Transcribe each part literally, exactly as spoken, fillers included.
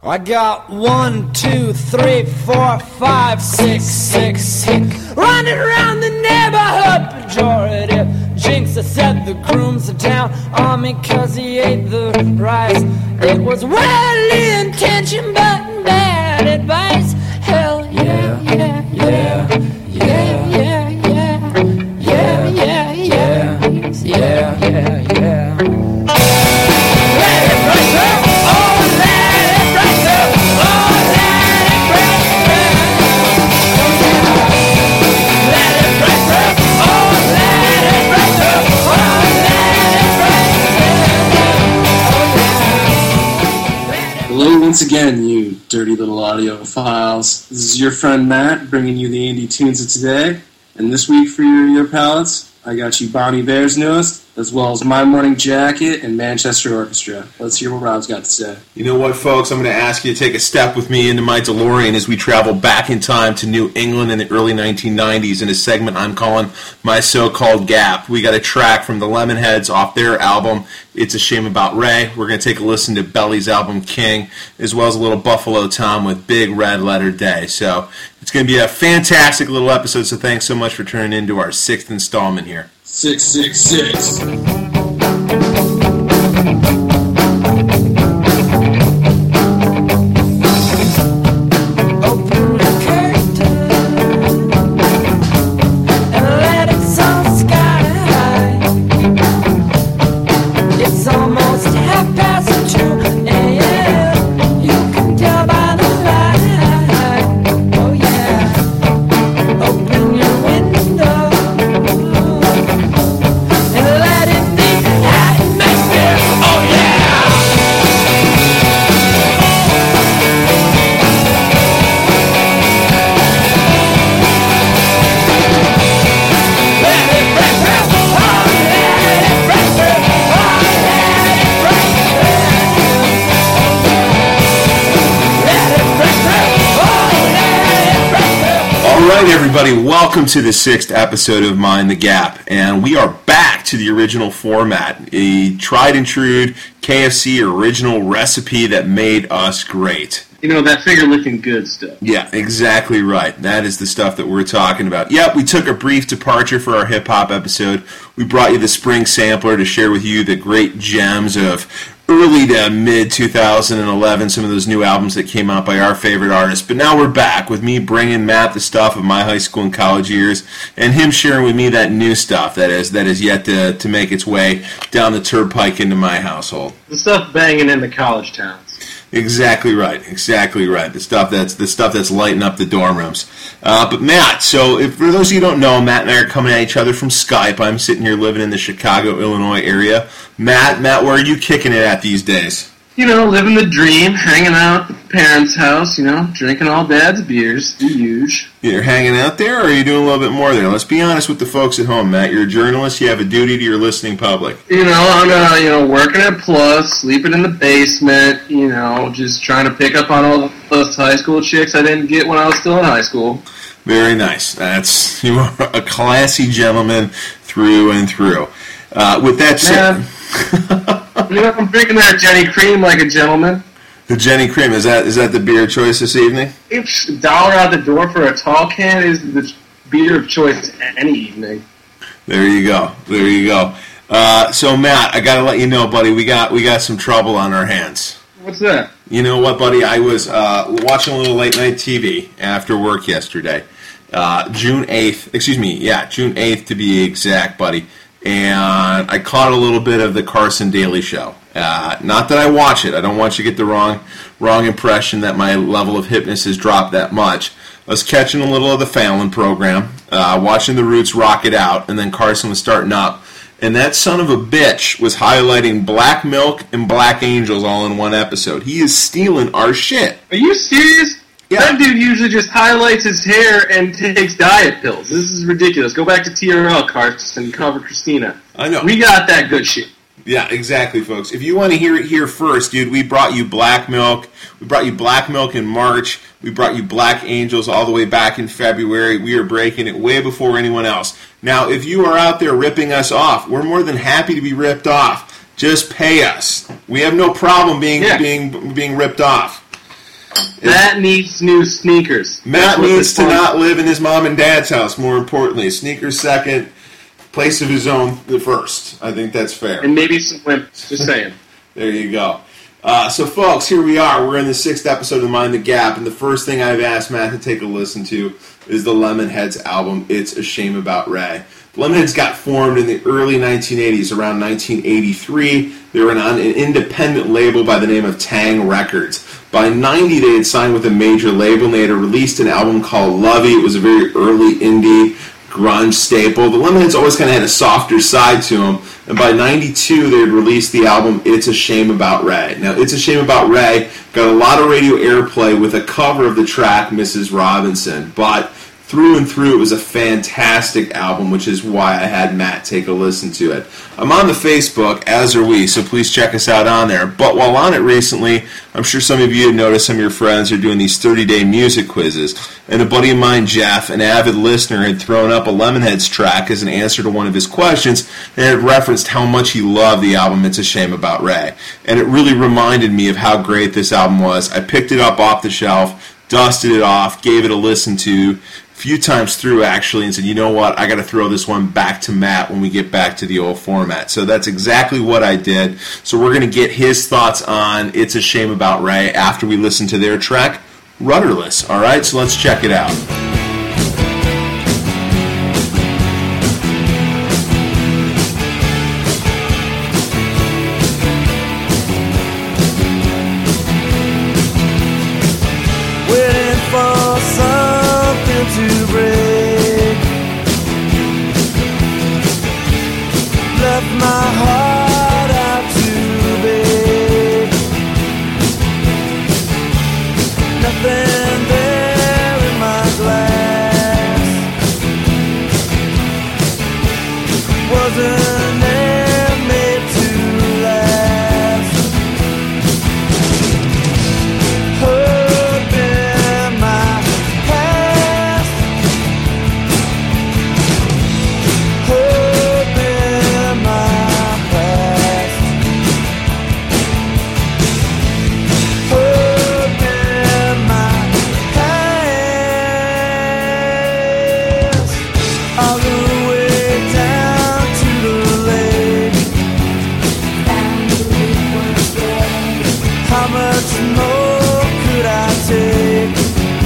I got one, two, three, four, five, six, six, six. Running around the neighborhood, pejorative. Jinx, I said the grooms are down on me cause he ate the rice. It was well intentioned but bad advice. Hell yeah, yeah, yeah, yeah, yeah, yeah, yeah, yeah, yeah, yeah, yeah, yeah. Let it break up, oh, let it break up, oh, let it break up. Let it break up, oh, let it break up, oh, let it break up. Hello once again, you dirty little audiophiles. This is your friend Matt, bringing you the indie tunes of today. And this week for your ear palates, I got you Bonnie Bear's newest, as well as My Morning Jacket and Manchester Orchestra. Let's hear what Rob's got to say. You know what, folks? I'm going to ask you to take a step with me into my DeLorean as we travel back in time to New England in the early nineteen nineties in a segment I'm calling My So-Called Gap. We got a track from the Lemonheads off their album, It's a Shame About Ray. We're going to take a listen to Belly's album, King, as well as a little Buffalo Tom with Big Red Letter Day. So it's going to be a fantastic little episode, so thanks so much for tuning into our sixth installment here. six six six. Everybody, welcome to the sixth episode of Mind the Gap, and we are back to the original format, a tried and true K F C original recipe that made us great. You know, that finger-licking good stuff. Yeah, exactly right. That is the stuff that we're talking about. Yep, we took a brief departure for our hip-hop episode. We brought you the spring sampler to share with you the great gems of early to mid twenty eleven, some of those new albums that came out by our favorite artists. But now we're back with me bringing Matt the stuff of my high school and college years, and him sharing with me that new stuff that is that is yet to, to make its way down the turnpike into my household. The stuff banging in the college towns. Exactly right, exactly right. The stuff that's the stuff that's lighting up the dorm rooms. Uh, but Matt, so if, for those of you who don't know, Matt and I are coming at each other from Skype. I'm sitting here living in the Chicago, Illinois area. Matt, Matt, where are you kicking it at these days? You know, living the dream, hanging out at the parents' house, you know, drinking all Dad's beers, the huge. You're hanging out there, or are you doing a little bit more there? Let's be honest with the folks at home, Matt. You're a journalist. You have a duty to your listening public. You know, I'm, uh, you know, working at Plus, sleeping in the basement, you know, just trying to pick up on all those high school chicks I didn't get when I was still in high school. Very nice. That's you are a classy gentleman through and through. Uh, with that said... You know, I'm drinking that Jenny Cream like a gentleman. The Jenny Cream, is that is that the beer choice this evening? It's a dollar out the door for a tall can is the beer of choice any evening. There you go. There you go. Uh, so Matt, I gotta let you know, buddy, we got we got some trouble on our hands. What's that? You know what, buddy? I was uh, watching a little late night T V after work yesterday. Uh, June eighth, excuse me, yeah, June eighth to be exact, buddy. And I caught a little bit of the Carson Daly Show. Uh, not that I watch it. I don't want you to get the wrong wrong impression that my level of hipness has dropped that much. I was catching a little of the Fallon program, uh, watching the Roots rock it out, and then Carson was starting up. And that son of a bitch was highlighting Black Milk and Black Angels all in one episode. He is stealing our shit. Are you serious? Yeah. That dude usually just highlights his hair and takes diet pills. This is ridiculous. Go back to T R L, Carson, cover Christina. I know. We got that good shit. Yeah, exactly, folks. If you want to hear it here first, dude, we brought you Black Milk. We brought you Black Milk in March. We brought you Black Angels all the way back in February. We are breaking it way before anyone else. Now, if you are out there ripping us off, we're more than happy to be ripped off. Just pay us. We have no problem being yeah. being being ripped off. Matt needs new sneakers. Matt needs to not live in his mom and dad's house, more importantly. Sneakers second, place of his own the first. I think that's fair. And maybe some wimps, just saying. There you go. Uh, so, folks, here we are. We're in the sixth episode of Mind the Gap, and the first thing I've asked Matt to take a listen to is the Lemonheads album, It's a Shame About Ray. The Lemonheads got formed in the early nineteen eighties, around nineteen eighty-three. They were on an independent label by the name of Tang Records. By ninety, they had signed with a major label, and they had released an album called Lovey. It was a very early indie grunge staple. The Lemonheads always kind of had a softer side to them, and by ninety-two, they had released the album It's a Shame About Ray. Now, It's a Shame About Ray got a lot of radio airplay with a cover of the track Missus Robinson, but through and through, it was a fantastic album, which is why I had Matt take a listen to it. I'm on the Facebook, as are we, so please check us out on there. But while on it recently, I'm sure some of you have noticed some of your friends are doing these thirty-day music quizzes. And a buddy of mine, Jeff, an avid listener, had thrown up a Lemonheads track as an answer to one of his questions and had referenced how much he loved the album It's a Shame About Ray. And it really reminded me of how great this album was. I picked it up off the shelf, dusted it off, gave it a listen to, a few times through actually, and said, you know what, I got to throw this one back to Matt when we get back to the old format. So that's exactly what I did. So we're going to get his thoughts on It's a Shame About Ray after we listen to their track, Rudderless. All right, so let's check it out. To break, left my heart out too big. Nothing there in my glass. Wasn't there made to last. Hope in my past. Hope in my past. Hope in my past. All the way down to the lake. How much more could I take?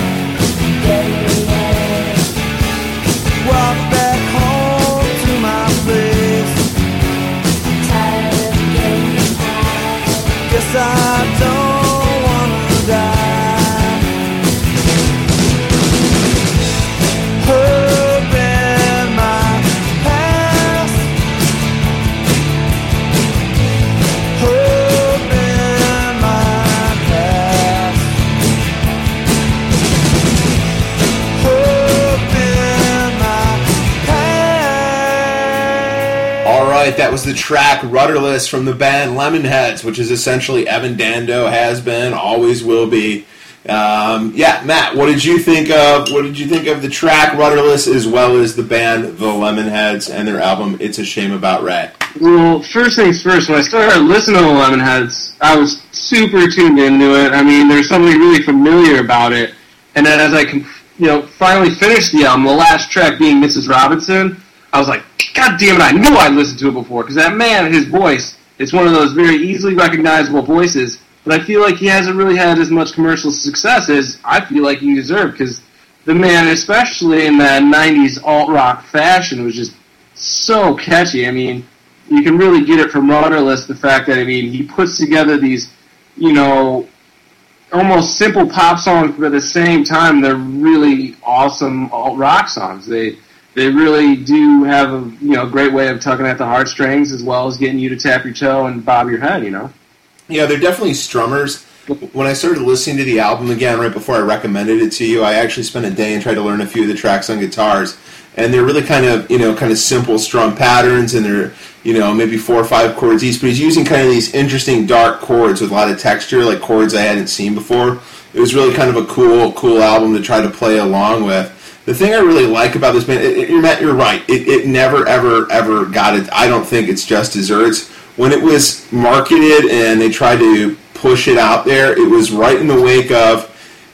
Walk back home to my place. Guess I don't wanna die. Hope in my past. Hope in my past. Hope in my past. All right, that was the track Rudderless from the band Lemonheads, which is essentially Evan Dando, has been, always will be. Um, yeah, Matt, what did you think of? What did you think of the track Rudderless, as well as the band The Lemonheads and their album It's a Shame About Ray? Well, first things first, when I started listening to the Lemonheads, I was super tuned into it. I mean, there's something really familiar about it. And then as I can, you know, finally finished the album, the last track being Missus Robinson, I was like, God damn it, I knew I'd listened to it before. Because that man, his voice, it's one of those very easily recognizable voices. But I feel like he hasn't really had as much commercial success as I feel like he deserved. Because the man, especially in that nineties alt-rock fashion, was just so catchy. I mean, you can really get it from Rudderless, the fact that, I mean, he puts together these, you know, almost simple pop songs, but at the same time, they're really awesome alt-rock songs. They they really do have a, you know, great way of tugging at the heartstrings, as well as getting you to tap your toe and bob your head, you know? Yeah, they're definitely strummers. When I started listening to the album again, right before I recommended it to you, I actually spent a day and tried to learn a few of the tracks on guitars. And they're really kind of, you know, kind of simple strum patterns, and they're, you know, maybe four or five chords each. But he's using kind of these interesting dark chords with a lot of texture, like chords I hadn't seen before. It was really kind of a cool, cool album to try to play along with. The thing I really like about this band, it, it, Matt, you're right. It, it never, ever, ever got it. I don't think it's just desserts. When it was marketed and they tried to push it out there, it was right in the wake of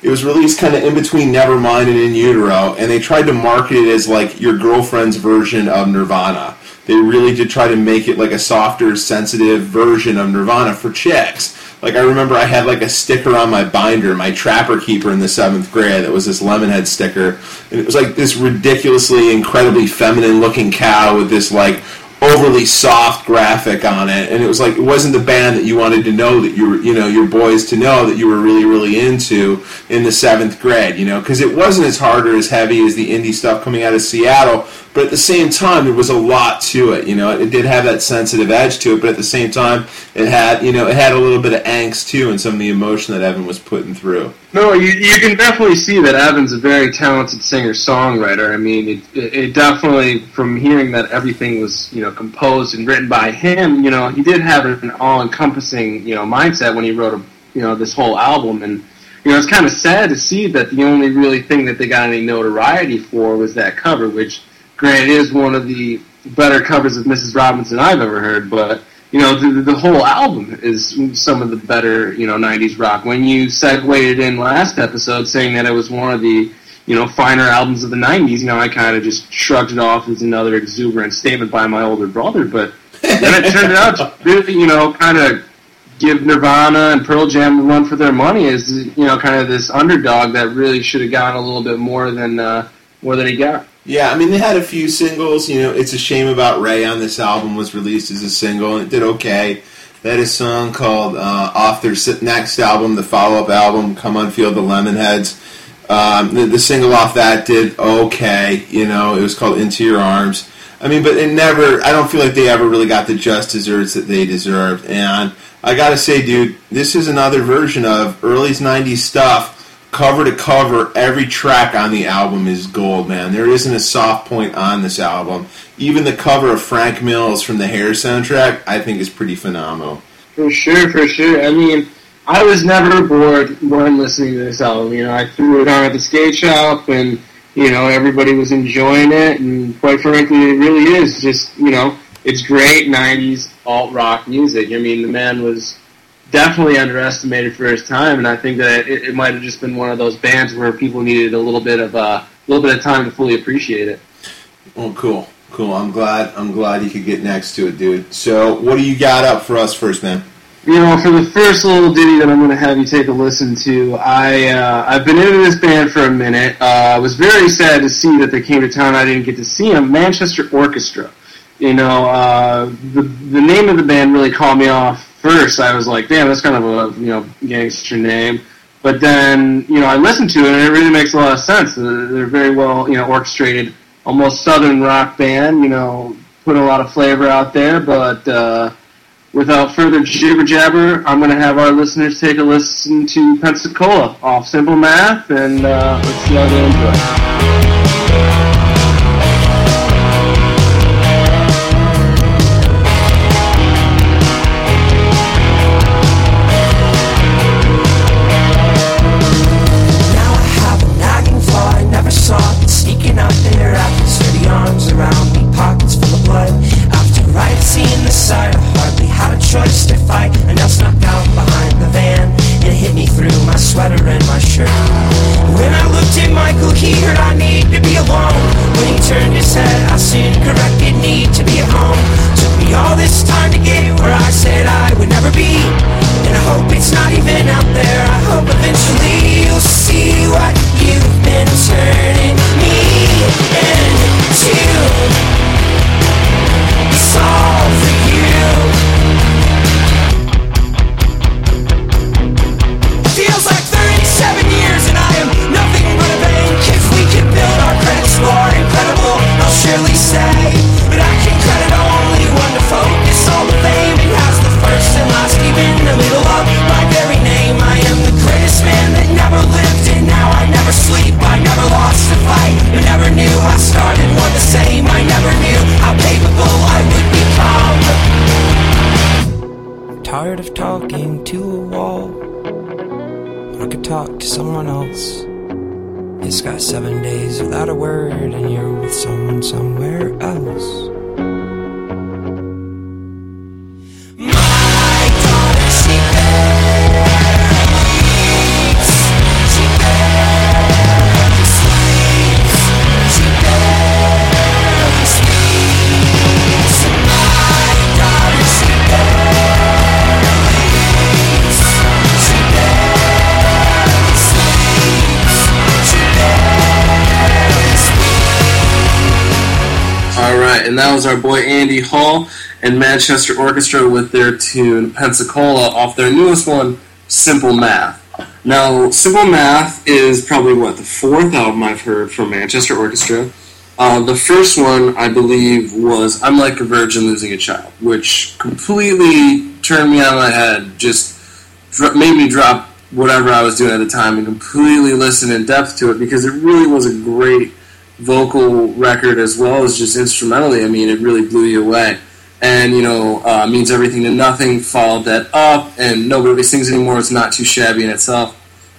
It was released kind of in between Nevermind and In Utero, and they tried to market it as like your girlfriend's version of Nirvana. They really did try to make it like a softer, sensitive version of Nirvana for chicks. Like, I remember I had like a sticker on my binder, my Trapper Keeper in the seventh grade, that was this Lemonhead sticker, and it was like this ridiculously, incredibly feminine-looking cow with this like overly soft graphic on it, and it was like, it wasn't the band that you wanted to know that you were, you know, your boys to know that you were really, really into in the seventh grade, you know, because it wasn't as hard or as heavy as the indie stuff coming out of Seattle, but at the same time, there was a lot to it, you know, it did have that sensitive edge to it, but at the same time, it had, you know, it had a little bit of angst, too, and some of the emotion that Evan was putting through. No, you you can definitely see that Evan's a very talented singer-songwriter. I mean, it, it definitely, from hearing that everything was, you know, composed and written by him, you know, he did have an all-encompassing, you know, mindset when he wrote, a, you know, this whole album. And, you know, it's kind of sad to see that the only really thing that they got any notoriety for was that cover, which, granted, is one of the better covers of Missus Robinson I've ever heard, but... You know, the, the whole album is some of the better, you know, nineties rock. When you segued it in last episode saying that it was one of the, you know, finer albums of the nineties, you know, I kind of just shrugged it off as another exuberant statement by my older brother. But then it turned out to really, you know, kind of give Nirvana and Pearl Jam a run for their money as, you know, kind of this underdog that really should have gotten a little bit more than, uh, more than he got. Yeah, I mean, they had a few singles. You know, It's a Shame About Ray on this album was released as a single, and it did okay. They had a song called uh, off their next album, the follow-up album, Come On Feel the Lemonheads. Um, the, the single off that did okay. You know, it was called Into Your Arms. I mean, but it never, I don't feel like they ever really got the just desserts that they deserved. And I gotta say, dude, this is another version of early nineties stuff. Cover to cover, every track on the album is gold, man. There isn't a soft point on this album. Even the cover of Frank Mills from the Hair soundtrack, I think, is pretty phenomenal. For sure, for sure. I mean, I was never bored when listening to this album. You know, I threw it on at the skate shop, and, you know, everybody was enjoying it, and quite frankly, it really is just, you know, it's great nineties alt-rock music. I mean, the man was... definitely underestimated for his time, and I think that it, it might have just been one of those bands where people needed a little bit of a little bit of time to fully appreciate it. Oh, cool, cool. I'm glad. I'm glad you could get next to it, dude. So, what do you got up for us first, man? You know, for the first little ditty that I'm going to have you take a listen to, I uh, I've been into this band for a minute. Uh, I was very sad to see that they came to town. I didn't get to see them. Manchester Orchestra. You know, uh, the the name of the band really caught me off. First, I was like, damn, that's kind of a, you know, gangster name. But then, you know, I listened to it, and it really makes a lot of sense. They're very well, you know, orchestrated, almost southern rock band, you know, put a lot of flavor out there. But uh, without further jibber-jabber, I'm going to have our listeners take a listen to Pensacola off Simple Math, and uh, let's see how they enjoy it. Tired of talking to a wall. I could talk to someone else. It's got seven days without a word, and you're with someone somewhere else. My daughter, she begs, she begs. right, and that was our boy Andy Hall and Manchester Orchestra with their tune Pensacola off their newest one, Simple Math. Now, Simple Math is probably, what, the fourth album I've heard from Manchester Orchestra. Uh, the first one, I believe, was I'm Like a Virgin Losing a Child, which completely turned me on my head, just dr- made me drop whatever I was doing at the time and completely listen in depth to it, because it really was a great vocal record as well as just instrumentally. I mean, it really blew you away. And, you know, uh, Means Everything to Nothing followed that up, and Nobody Sings Anymore. It's not too shabby in itself.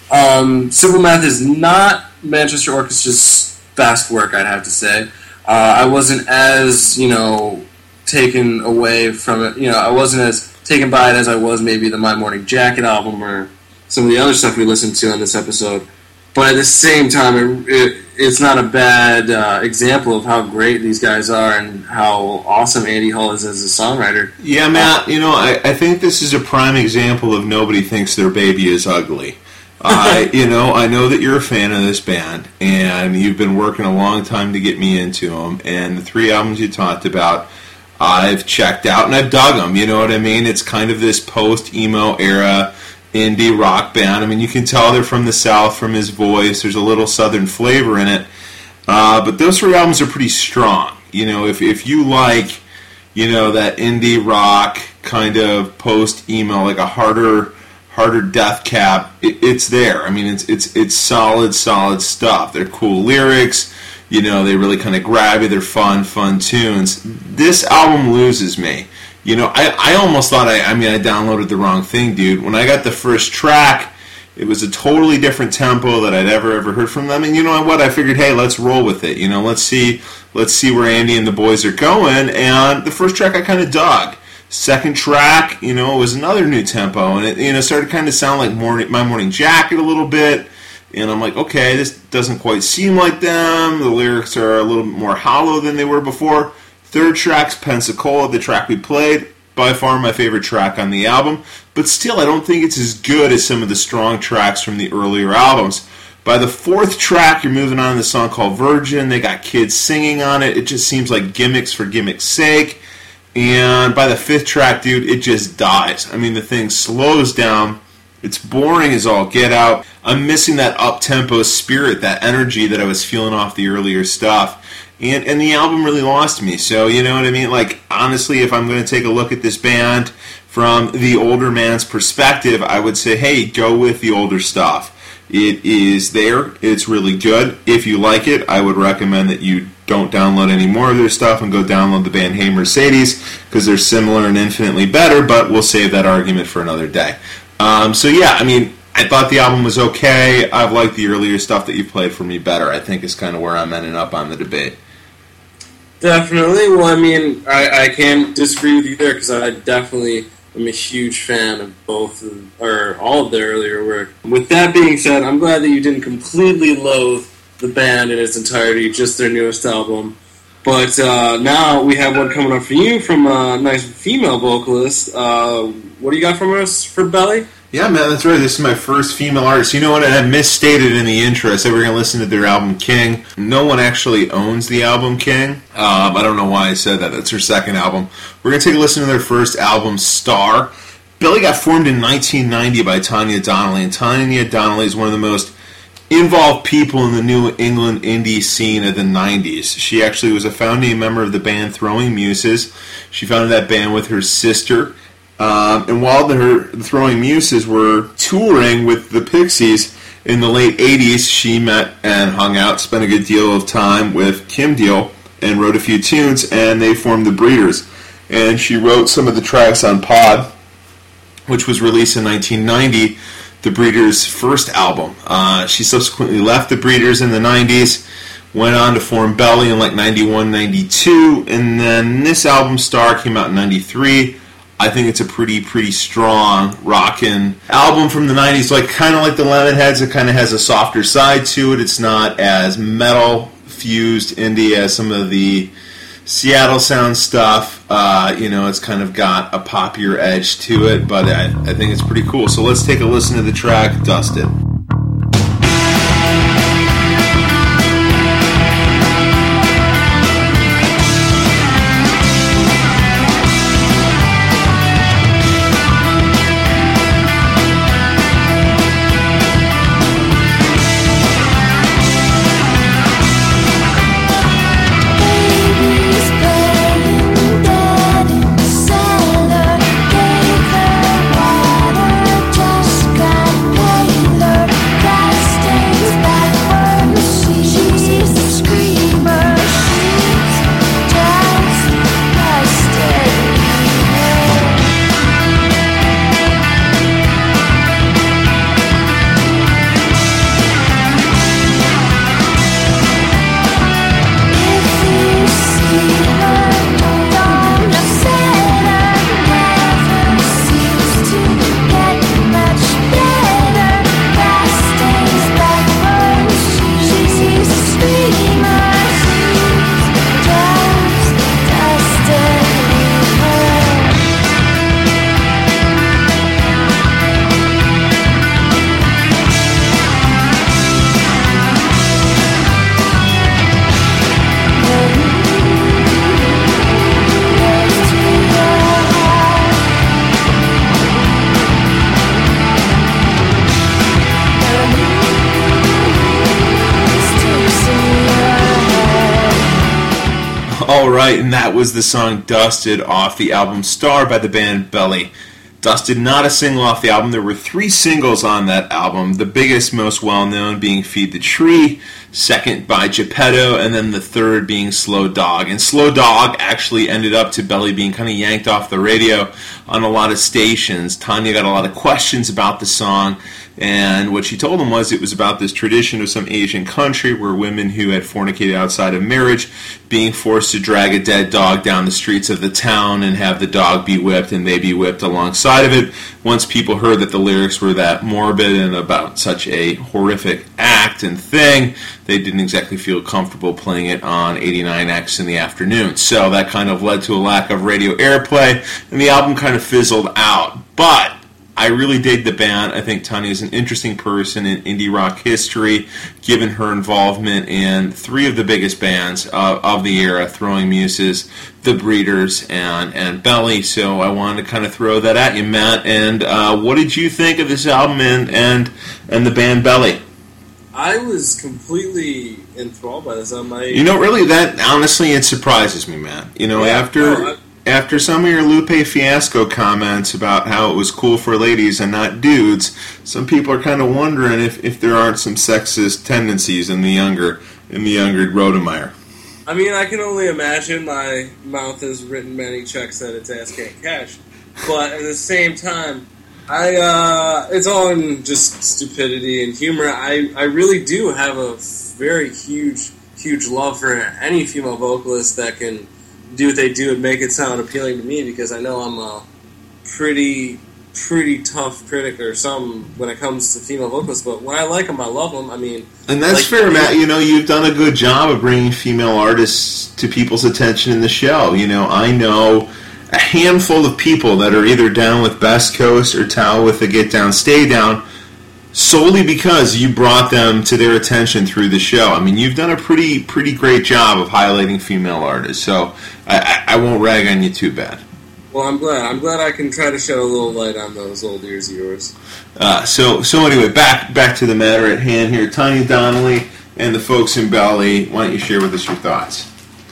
Um, Simple Math is not Manchester Orchestra's best work, I'd have to say. Uh, I wasn't as, you know, taken away from it. You know, I wasn't as taken by it as I was maybe the My Morning Jacket album or some of the other stuff we listened to on this episode. But at the same time, it, it, it's not a bad uh, example of how great these guys are and how awesome Andy Hall is as a songwriter. Yeah, Matt, you know, I, I think this is a prime example of nobody thinks their baby is ugly. I, you know, I know that you're a fan of this band, and you've been working a long time to get me into them, and the three albums you talked about, I've checked out, and I've dug them, you know what I mean? It's kind of this post-emo era indie rock band. I mean, you can tell they're from the South from his voice. There's a little Southern flavor in it. Uh, but those three albums are pretty strong. You know, if if you like, you know, that indie rock kind of post-emo, like a harder harder Death Cab, it, it's there. I mean, it's it's it's solid, solid stuff. They're cool lyrics. You know, they really kind of grab you. They're fun, fun tunes. This album loses me. You know, I, I almost thought, I, I mean, I downloaded the wrong thing, dude. When I got the first track, it was a totally different tempo that I'd ever, ever heard from them. And you know what? I figured, hey, let's roll with it. You know, let's see let's see where Andy and the boys are going. And the first track I kind of dug. Second track, you know, it was another new tempo. And it, you know, started kind of sound like morning, My Morning Jacket a little bit. And I'm like, okay, this doesn't quite seem like them. The lyrics are a little bit more hollow than they were before. Third track's Pensacola, the track we played. By far my favorite track on the album. But still, I don't think it's as good as some of the strong tracks from the earlier albums. By the fourth track, you're moving on to the song called Virgin. They got kids singing on it. It just seems like gimmicks for gimmick's sake. And by the fifth track, dude, it just dies. I mean, the thing slows down. It's boring as all get out. I'm missing that up-tempo spirit, that energy that I was feeling off the earlier stuff. And and the album really lost me. So, you know what I mean? Like, honestly, if I'm going to take a look at this band from the older man's perspective, I would say, hey, go with the older stuff. It is there. It's really good. If you like it, I would recommend that you don't download any more of their stuff and go download the band Hey Mercedes, because they're similar and infinitely better, but we'll save that argument for another day. Um, so, yeah, I mean, I thought the album was okay. I've liked the earlier stuff that you played for me better, I think is kind of where I'm ending up on the debate. Definitely. Well, I mean, I, I can't disagree with you there, because I definitely am a huge fan of both, of, or all of their earlier work. With that being said, I'm glad that you didn't completely loathe the band in its entirety, just their newest album. But uh, now we have one coming up for you from a nice female vocalist. Uh, what do you got from us for Belly? Yeah, man, that's right. This is my first female artist. You know what? I misstated in the intro. I said we were going to listen to their album King. No one actually owns the album King. Um, I don't know why I said that. That's her second album. We're going to take a listen to their first album, Star. Belly got formed in nineteen ninety by Tanya Donnelly, and Tanya Donnelly is one of the most involved people in the New England indie scene of the nineties. She actually was a founding member of the band Throwing Muses. She founded that band with her sister. Um, and while the, the Throwing Muses were touring with the Pixies in the late eighties, she met and hung out, spent a good deal of time with Kim Deal, and wrote a few tunes, and they formed the Breeders. And she wrote some of the tracks on Pod, which was released in nineteen ninety, the Breeders' first album. Uh, she subsequently left the Breeders in the nineties, went on to form Belly in like ninety-one, ninety-two, and then this album, Star, came out in ninety-three. I think it's a pretty, pretty strong rockin' album from the nineties, like kind of like the Lemonheads. It kind of has a softer side to it. It's not as metal-fused indie as some of the Seattle sound stuff. Uh, you know, it's kind of got a poppier edge to it, but I, I think it's pretty cool. So let's take a listen to the track, Dust It. All right, and that was the song Dusted off the album Star by the band Belly. Dusted, not a single off the album. There were three singles on that album, the biggest, most well-known being Feed the Tree, second by Geppetto, and then the third being Slow Dog. And Slow Dog actually ended up to Belly being kind of yanked off the radio on a lot of stations. Tanya got a lot of questions about the song, and what she told them was it was about this tradition of some Asian country where women who had fornicated outside of marriage being forced to drag a dead dog down the streets of the town and have the dog be whipped and they be whipped alongside of it. Once people heard that the lyrics were that morbid and about such a horrific act and thing, they didn't exactly feel comfortable playing it on eighty-nine X in the afternoon. So that kind of led to a lack of radio airplay, and the album kind of fizzled out. But I really dig the band. I think Tanya is an interesting person in indie rock history, given her involvement in three of the biggest bands of, of the era, Throwing Muses, The Breeders, and, and Belly. So I wanted to kind of throw that at you, Matt. And uh, what did you think of this album and, and, and the band Belly? I was completely enthralled by this album. I, you know, really, that, honestly, it surprises me, Matt. You know, yeah, after... no, I, After some of your Lupe Fiasco comments about how it was cool for ladies and not dudes, some people are kind of wondering if, if there aren't some sexist tendencies in the younger in the younger Rodemeyer. I mean, I can only imagine. My mouth has written many checks that its ass can't cash. But at the same time, I uh, it's all in just stupidity and humor. I, I really do have a very huge, huge love for any female vocalist that can do what they do and make it sound appealing to me, because I know I'm a pretty pretty tough critic or something when it comes to female vocalists, but when I like them, I love them. I mean, and that's like, fair, Matt. You know, you've done a good job of bringing female artists to people's attention in the show. You know, I know a handful of people that are either down with Best Coast or Tao with the Get Down, Stay Down, solely because you brought them to their attention through the show. I mean, you've done a pretty pretty great job of highlighting female artists, so I, I, I won't rag on you too bad. Well, I'm glad. I'm glad I can try to shed a little light on those old ears of yours. Uh, so, so anyway, back back to the matter at hand here. Tanya Donnelly and the folks in Belly, why don't you share with us your thoughts?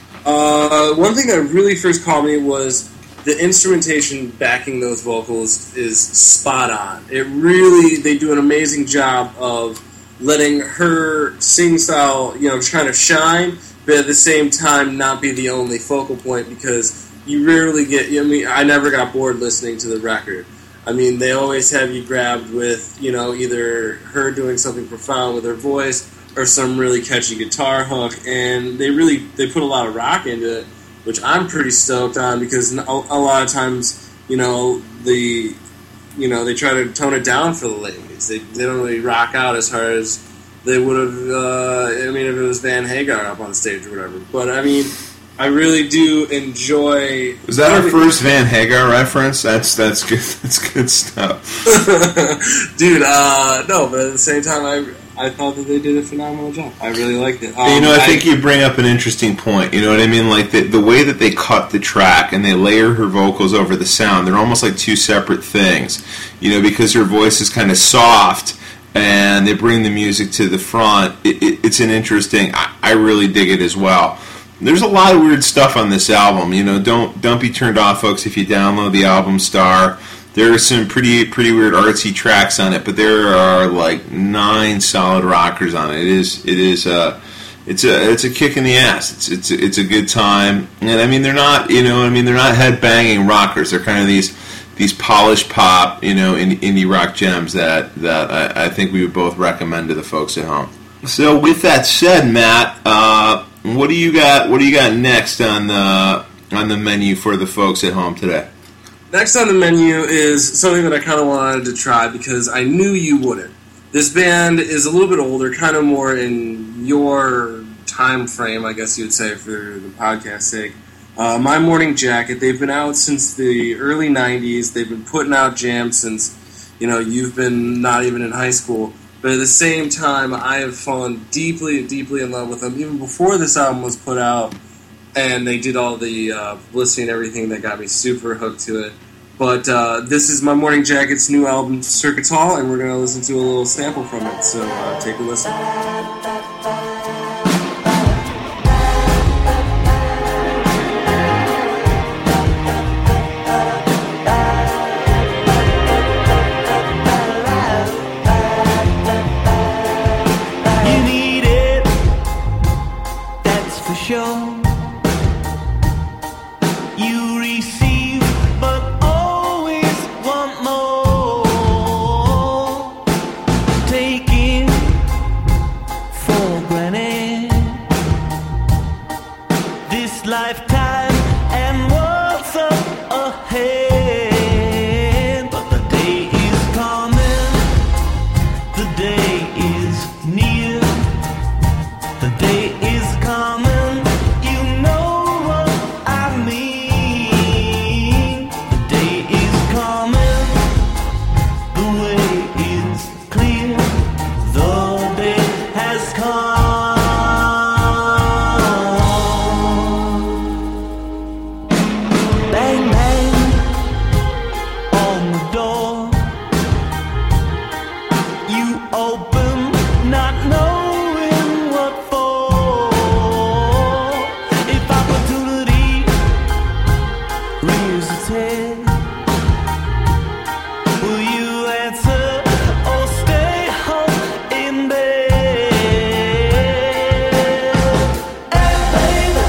Uh, one thing that really first caught me was the instrumentation backing those vocals is spot on. It really, they do an amazing job of letting her sing style, you know, kind of shine, but at the same time not be the only focal point, because you rarely get, I mean, I never got bored listening to the record. I mean, they always have you grabbed with, you know, either her doing something profound with her voice or some really catchy guitar hook, and they really, they put a lot of rock into it, which I'm pretty stoked on, because a lot of times, you know, the, you know, they try to tone it down for the ladies. They they don't really rock out as hard as they would have, uh, I mean, if it was Van Hagar up on stage or whatever. But, I mean, I really do enjoy... Was that our first Van Hagar reference? That's that's good. That's good stuff. Dude, uh, no, but at the same time, I... I thought that they did a phenomenal job. I really liked it. Um, you know, I, I think I, you bring up an interesting point. You know what I mean? Like the the way that they cut the track and they layer her vocals over the sound, they're almost like two separate things. You know, because her voice is kind of soft and they bring the music to the front. It, it, it's an interesting. I, I really dig it as well. There's a lot of weird stuff on this album. You know, don't don't be turned off, folks, if you download the album Star. There are some pretty pretty weird artsy tracks on it, but there are like nine solid rockers on it. It is it is uh it's a it's a kick in the ass. It's it's it's a good time, and I mean they're not you know I mean they're not head banging rockers. They're kind of these these polished pop you know indie rock gems that that I, I think we would both recommend to the folks at home. So with that said, Matt, uh, what do you got? What do you got next on the on the menu for the folks at home today? Next on the menu is something that I kind of wanted to try because I knew you wouldn't. This band is a little bit older, kind of more in your time frame, I guess you would say, for the podcast's sake. Uh, My Morning Jacket, they've been out since the early nineties. They've been putting out jams since, you know, you've been not even in high school. But at the same time, I have fallen deeply, deeply in love with them, even before this album was put out. And they did all the uh, publicity and everything that got me super hooked to it. But uh, this is My Morning Jacket's new album, Circuits Hall, and we're going to listen to a little sample from it. So uh, take a listen. taking for granted this lifetime and what's up ahead. But the day is coming, the day is near, the day is coming, you know what I mean. The day is coming, the way is clear, the day has come. Bang, bang on the door, you open not knowing what for. If opportunity rears its head, will you answer or stay home in bed? Hey, baby,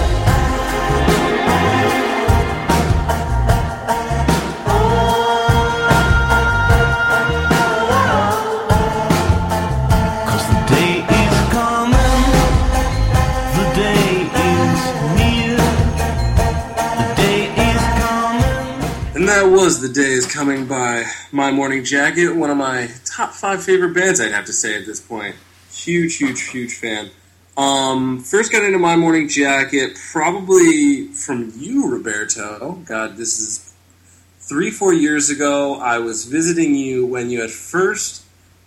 'cause the day is coming, the day is near, the day is coming. And that was The Day Is Coming by My Morning Jacket, one of my top five favorite bands, I'd have to say at this point. Huge, huge, huge fan. Um, first got into My Morning Jacket probably from you, Roberto. God, this is three, four years ago. I was visiting you when you had first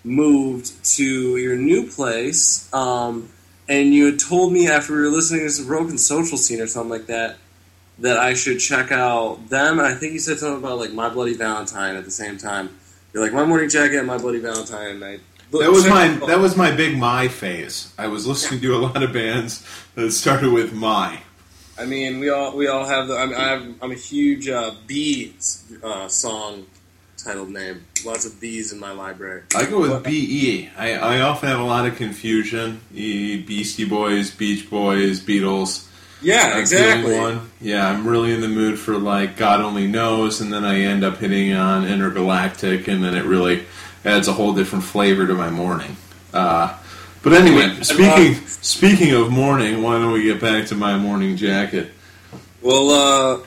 moved to your new place, um, and you had told me after we were listening to some Broken Social Scene or something like that, that I should check out them. And I think you said something about like My Bloody Valentine at the same time. You're like, My Morning Jacket and My Bloody Valentine. And I That was my that was my big My phase. I was listening to a lot of bands that started with My. I mean, we all we all have the. I'm I have, I'm a huge uh, Bee uh, song titled name. Lots of Bees in my library. I go with B E. I, I often have a lot of confusion. E, Beastie Boys, Beach Boys, Beatles. Yeah, That's exactly. the only one. Yeah, I'm really in the mood for like God Only Knows, and then I end up hitting on Intergalactic, and then it really adds a whole different flavor to my morning. Uh, but anyway, speaking speaking of morning, why don't we get back to My Morning Jacket? Well, uh,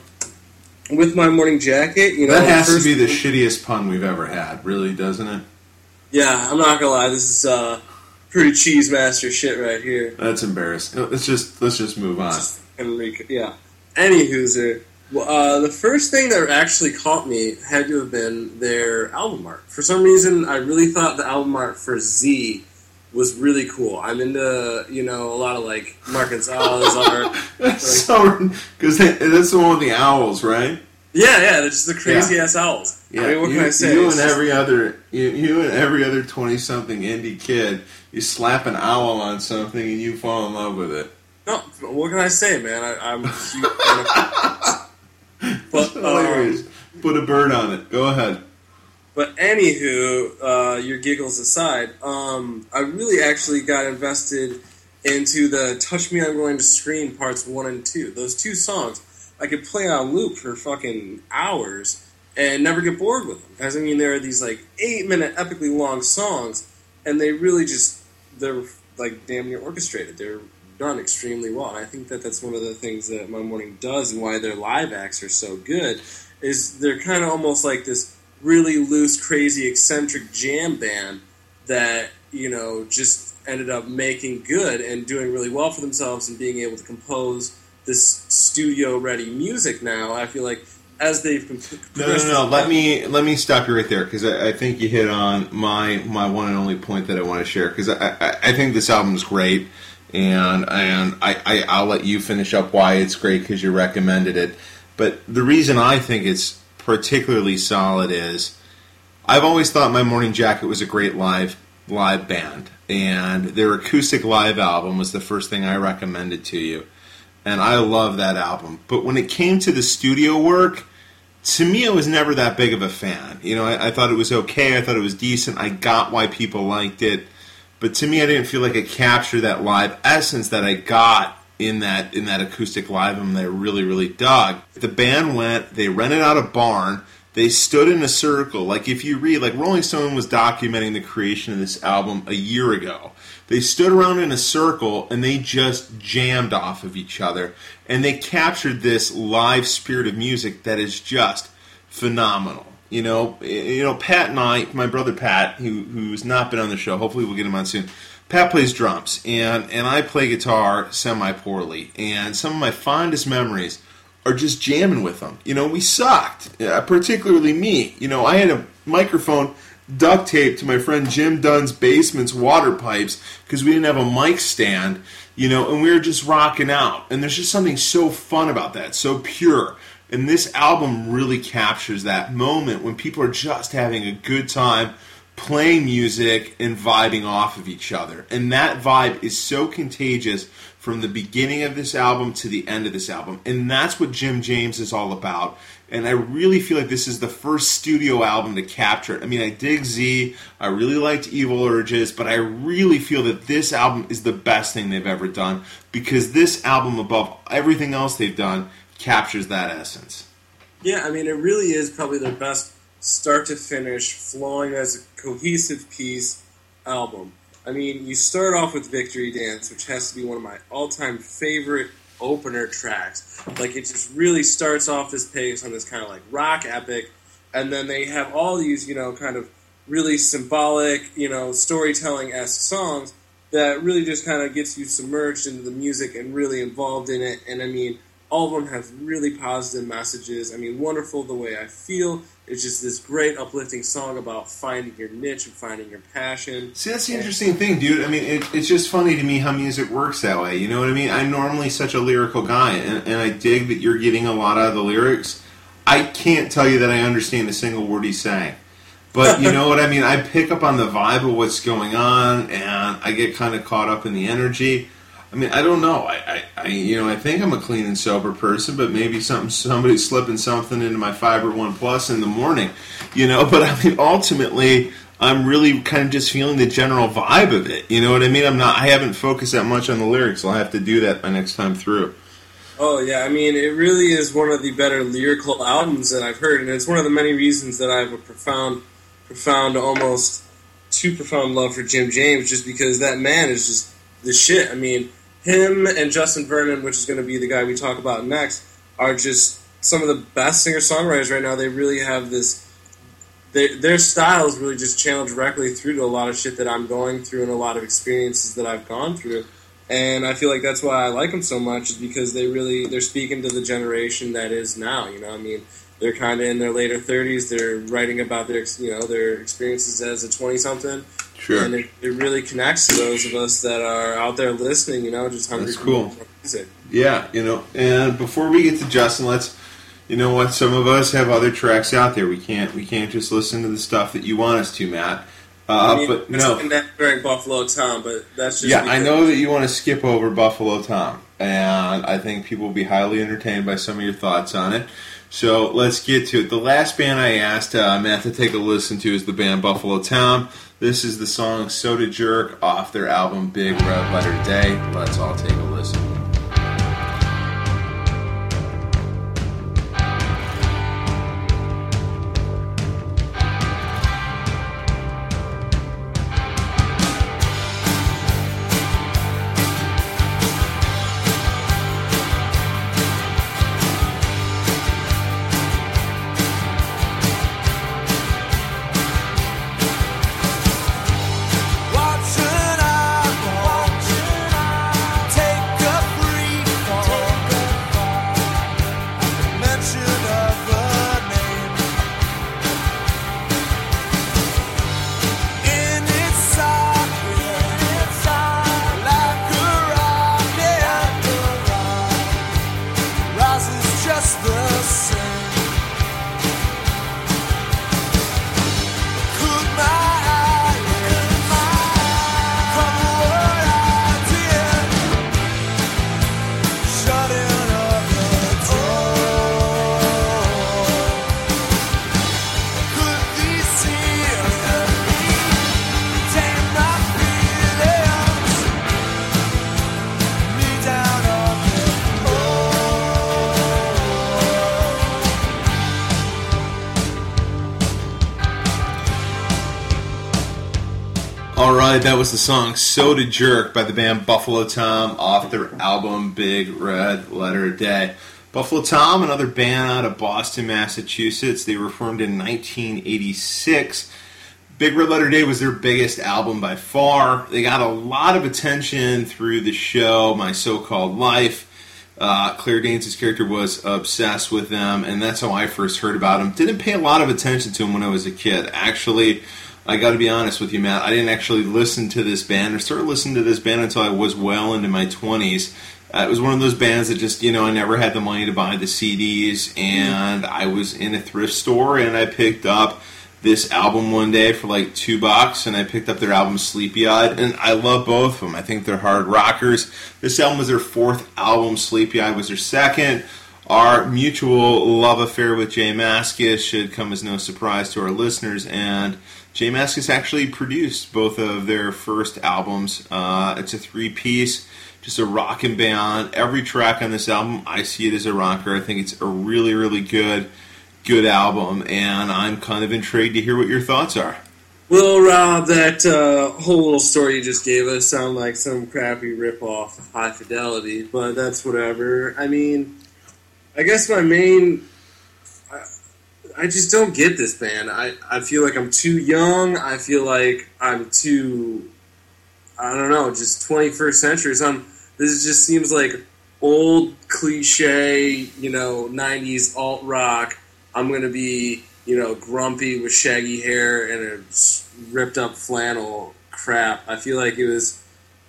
with My Morning Jacket, you know, That has to first- be the shittiest pun we've ever had, really, doesn't it? Yeah, I'm not gonna lie. This is uh, pretty cheese master shit right here. That's embarrassing. Let's just let's just move on. Enrique, yeah. Anywho's, well, uh, the first thing that actually caught me had to have been their album art. For some reason, I really thought the album art for Z was really cool. I'm into, you know, a lot of like Mark Gonzalez art. That's so because that's the one with the owls, right? Yeah, yeah, they're just the crazy ass owls. Yeah, I mean, what you, can I say? You It's and just- every other you, you and every other twenty something indie kid, you slap an owl on something and you fall in love with it. No, what can I say, man? I, I'm a huge fan of But, Hilarious. um, Put a bird on it. Go ahead. But anywho, uh, your giggles aside, um, I really actually got invested into the Touch Me, I'm Going to Scream parts one and two. Those two songs, I could play on loop for fucking hours and never get bored with them. Because, I mean, there are these, like, eight-minute epically long songs, and they really just, they're, like, damn near orchestrated. They're done extremely well. And I think that that's one of the things that My Morning does and why their live acts are so good, is they're kind of almost like this really loose, crazy, eccentric jam band that, you know, just ended up making good and doing really well for themselves and being able to compose this studio-ready music now. I feel like as they've comp- No, no, no. Let me let me stop you right there because I, I think you hit on my my one and only point that I want to share because I, I I think this album is great and and I, I I'll let you finish up why it's great because you recommended it. But the reason I think it's particularly solid is I've always thought My Morning Jacket was a great live live band, and their acoustic live album was the first thing I recommended to you, and I love that album. But when it came to the studio work, to me, I was never that big of a fan. You know, I, I thought it was okay. I thought it was decent. I got why people liked it, but to me, I didn't feel like it captured that live essence that I got in that in that acoustic live album that I really, really dug. The band went, they rented out a barn, They stood in a circle. Like if you read, like Rolling Stone was documenting the creation of this album a year ago. They stood around in a circle and they just jammed off of each other. And they captured this live spirit of music that is just phenomenal. You know, you know, Pat and I, my brother Pat, who who's not been on the show, hopefully we'll get him on soon. Pat plays drums, and, and I play guitar semi-poorly. And some of my fondest memories are just jamming with them. You know, we sucked, uh, particularly me. You know, I had a microphone duct taped to my friend Jim Dunn's basement's water pipes because we didn't have a mic stand, you know, and we were just rocking out. And there's just something so fun about that, so pure. And this album really captures that moment when people are just having a good time playing music and vibing off of each other. And that vibe is so contagious from the beginning of this album to the end of this album. And that's what Jim James is all about. And I really feel like this is the first studio album to capture it. I mean, I dig Z, I really liked Evil Urges, but I really feel that this album is the best thing they've ever done because this album, above everything else they've done, captures that essence. Yeah, I mean, it really is probably their best start to finish, flowing as a cohesive piece album. I mean, you start off with Victory Dance, which has to be one of my all-time favorite opener tracks. Like, it just really starts off this pace on this kind of like rock epic, and then they have all these, you know, kind of really symbolic, you know, storytelling-esque songs that really just kind of gets you submerged into the music and really involved in it. And I mean, all of them have really positive messages. I mean, Wonderful the Way I Feel. It's just this great uplifting song about finding your niche and finding your passion. See, that's the interesting thing, dude. I mean, it, it's just funny to me how music works that way. You know what I mean? I'm normally such a lyrical guy, and, and I dig that you're getting a lot out of the lyrics. I can't tell you that I understand a single word he's saying. But you know what I mean? I pick up on the vibe of what's going on, and I get kind of caught up in the energy. I mean, I don't know. I, I, I, you know, I think I'm a clean and sober person, but maybe something, somebody's slipping something into my Fiber One Plus in the morning, you know. But I mean, ultimately, I'm really kind of just feeling the general vibe of it. You know what I mean? I'm not. I haven't focused that much on the lyrics. I'll have to do that my next time through. Oh yeah, I mean, it really is one of the better lyrical albums that I've heard, and it's one of the many reasons that I have a profound, profound, almost too profound love for Jim James, just because that man is just the shit. I mean, him and Justin Vernon, which is going to be the guy we talk about next, are just some of the best singer-songwriters right now. They really have this... They, their styles really just channel directly through to a lot of shit that I'm going through and a lot of experiences that I've gone through. And I feel like that's why I like them so much, is because they really... They're speaking to the generation that is now, you know? I mean, they're kind of in their later thirties. They're writing about their, you know, their experiences as a twenty-something. Sure. And it, it really connects to those of us that are out there listening, you know, just hungry That's for cool. more music. Yeah, you know, and before we get to Justin, let's, you know what, some of us have other tracks out there. We can't we can't just listen to the stuff that you want us to, Matt. Uh, I mean, but no. during Buffalo Tom, but that's just... Yeah, I know that you want to skip over Buffalo Tom, and I think people will be highly entertained by some of your thoughts on it. So let's get to it. The last band I asked uh, Matt to take a listen to is the band Buffalo Tom. This is the song Soda Jerk off their album Big Red Letter Day. Let's all take a listen. Watching I, watching I take a right, that was the song Soda Jerk by the band Buffalo Tom off their album Big Red Letter Day. Buffalo Tom, another band out of Boston, Massachusetts. They were formed in nineteen eighty-six. Big Red Letter Day was their biggest album by far. They got a lot of attention through the show My So-Called Life. Uh, Claire Danes' character was obsessed with them, and that's how I first heard about them. Didn't pay a lot of attention to them when I was a kid. Actually, I got to be honest with you, Matt, I didn't actually listen to this band or start listening to this band until I was well into my twenties. Uh, it was one of those bands that just, you know, I never had the money to buy the C Ds, and I was in a thrift store, and I picked up this album one day for like two bucks, and I picked up their album Sleepy Eyed, and I love both of them. I think they're hard rockers. This album was their fourth album. Sleepy Eyed was their second. Our mutual love affair with Jay Mascis should come as no surprise to our listeners, and Jay Mascis actually produced both of their first albums. Uh, it's a three-piece, just a rockin' band. Every track on this album, I see it as a rocker. I think it's a really, really good, good album, and I'm kind of intrigued to hear what your thoughts are. Well, Rob, that uh, whole little story you just gave us sounded like some crappy ripoff of High Fidelity, but that's whatever. I mean, I guess my main... I, I just don't get this band. I, I feel like I'm too young. I feel like I'm too... I don't know, just twenty-first century. Some, this just seems like old, cliche, you know, nineties alt-rock. I'm going to be, you know, grumpy with shaggy hair and a ripped-up flannel crap. I feel like it was...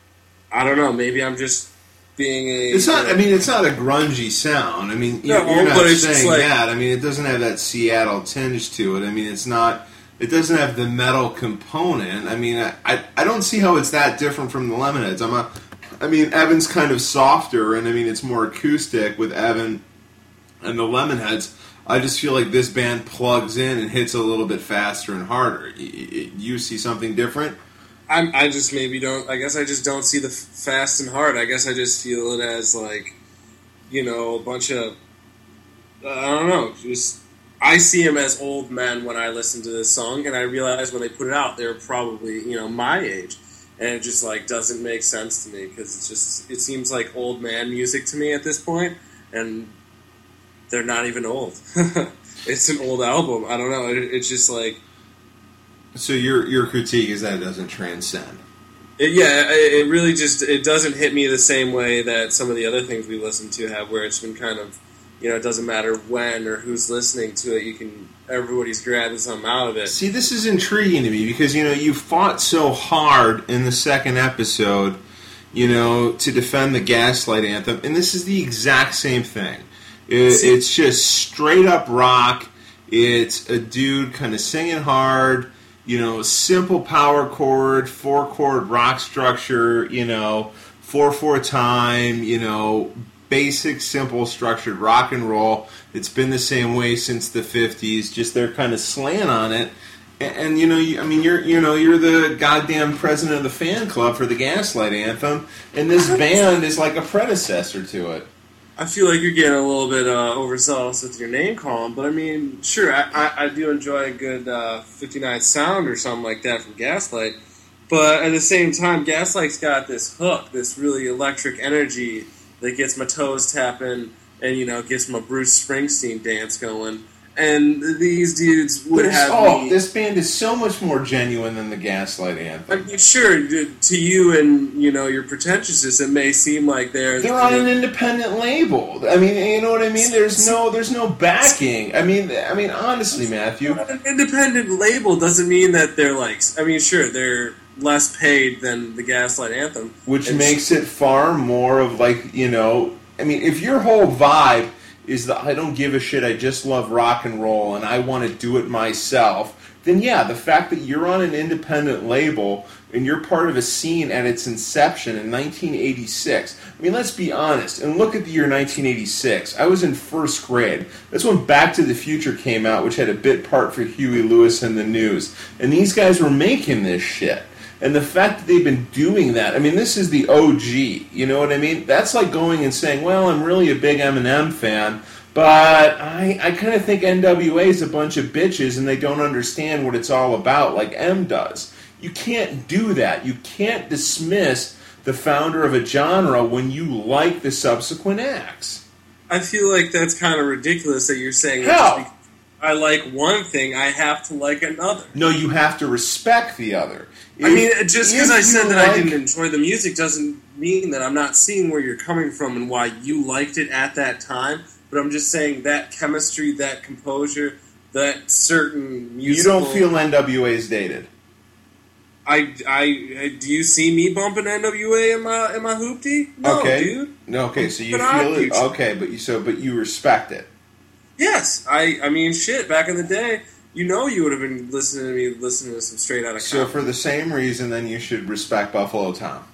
I don't know, maybe I'm just being a... It's not, I mean, it's not a grungy sound. I mean, you're, No, you're not but it's just saying like- that. I mean, it doesn't have that Seattle tinge to it. I mean, it's not... It doesn't have the metal component. I mean, I, I, I don't see how it's that different from the Lemonheads. I'm a, I mean, Evan's kind of softer, and I mean, it's more acoustic with Evan and the Lemonheads. I just feel like this band plugs in and hits a little bit faster and harder. You, you see something different? I'm, I just maybe don't... I guess I just don't see the f- fast and hard. I guess I just feel it as, like, you know, a bunch of... Uh, I don't know, just... I see them as old men when I listen to this song, and I realize when they put it out, they're probably, you know, my age. And it just, like, doesn't make sense to me, because it's just... It seems like old man music to me at this point, and they're not even old. It's an old album. I don't know. It, it's just, like... So your your critique is that it doesn't transcend. It, yeah, it, it really just... It doesn't hit me the same way that some of the other things we listen to have, where it's been kind of... You know, it doesn't matter when or who's listening to it. You can... Everybody's grabbing something out of it. See, this is intriguing to me because, you know, you fought so hard in the second episode, you know, to defend the Gaslight Anthem, and this is the exact same thing. It, it's just straight up rock. It's a dude kind of singing hard, you know, simple power chord, four chord rock structure, you know, four four time, you know, basic, simple, structured rock and roll. It's been the same way since the fifties. Just they're kind of slant on it, and, and you know, you, I mean, you're you know, you're the goddamn president of the fan club for the Gaslight Anthem, and this band is like a predecessor to it. I feel like you're getting a little bit uh, overzealous with your name calling, but I mean, sure, I, I, I do enjoy a good uh, fifty-nine sound or something like that from Gaslight, but at the same time, Gaslight's got this hook, this really electric energy that gets my toes tapping and, you know, gets my Bruce Springsteen dance going. And these dudes would There's- have oh, me... this band is so much more genuine than the Gaslight Anthem. I mean, sure, to you and, you know, your pretentiousness, it may seem like they're... They're on an independent label. I mean, you know what I mean? There's no, there's no backing. I mean, I mean, honestly, Matthew. An independent label doesn't mean that they're like... I mean, sure, they're less paid than the Gaslight Anthem. Which And makes it far more of like, you know, I mean, if your whole vibe is that I don't give a shit, I just love rock and roll and I want to do it myself, then yeah, the fact that you're on an independent label and you're part of a scene at its inception in nineteen eighty-six. I mean, let's be honest, and look at the year nineteen eighty-six. I was in first grade. That's when Back to the Future came out, which had a bit part for Huey Lewis and the News. And these guys were making this shit. And the fact that they've been doing that, I mean, this is the O G, you know what I mean? That's like going and saying, well, I'm really a big Eminem fan, but I, I kind of think N W A is a bunch of bitches and they don't understand what it's all about like M does. You can't do that. You can't dismiss the founder of a genre when you like the subsequent acts. I feel like that's kind of ridiculous that you're saying that How? just because I like one thing, I have to like another. No, you have to respect the other. I If- mean, just because if I said you that I like- didn't enjoy the music doesn't mean that I'm not seeing where you're coming from and why you liked it at that time. But I'm just saying that chemistry, that composure, that certain You musical... don't feel N W A is dated. I, I, do you see me bumping N W A in my in my hoopty? No, okay. dude. No, okay, so you But I feel it. future. Okay, but you so but you respect it. Yes, I, I mean, shit. Back in the day, you know, you would have been listening to me, listening to some straight out of. So for the same reason, then you should respect Buffalo Tom.